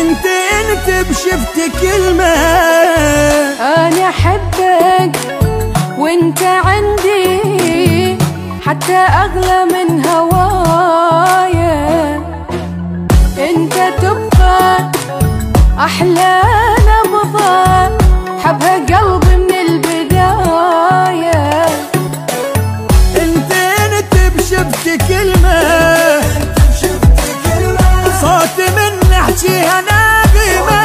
انت بشفت كلمة. انا احبك وانت عندي حتى اغلى من هوايا. انت تبقى احلى نبضة حبها قلبي من البداية. انت بشفت كلمة، صوت من نحكيها ناغمة.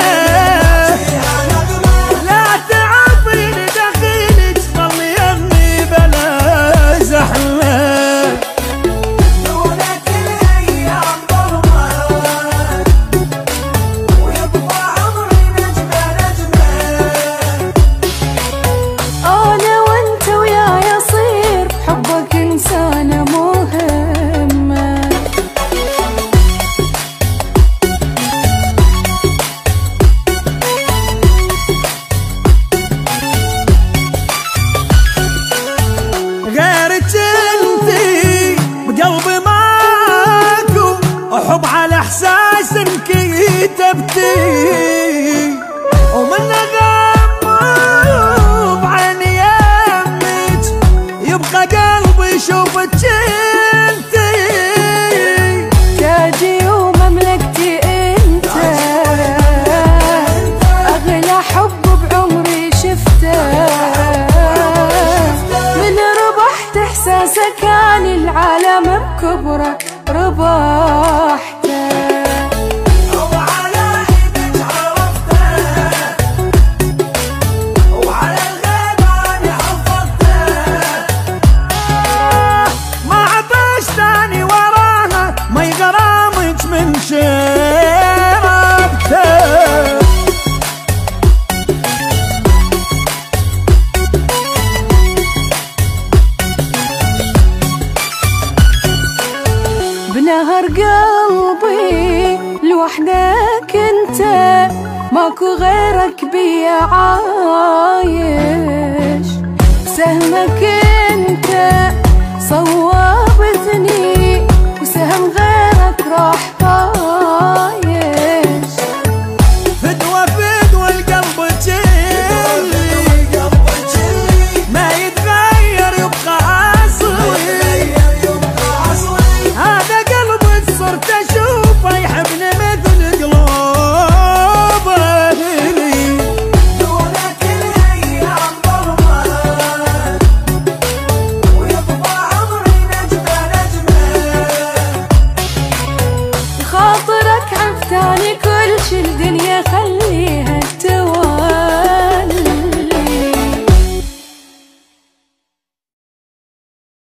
لا تعطيني دخيلك ظل يمي بلا زحمة. دونك الايام ظلمة ويبقى عمري نجمة نجمة. انا وانت ويا يصير حبك انسانة مهمة. غيرك انتي بقلبي ماكو، احب على احساس انكي تبتي. ومن غمض بعيني يمك يبقى قلبي يشوفك انتي. تاجي ومملكتي انت اغلى حب بعمري شفته. من ربحت احساسك كان العالم بكبره ربحته. وعلى حبك عرفته وعلى الغيبان حفظته. ما عطش ثاني وراها ما يغرامك من شربته. بنهر قلبي لوحدك انت ماكو غيرك بيا عايش. سهمك انت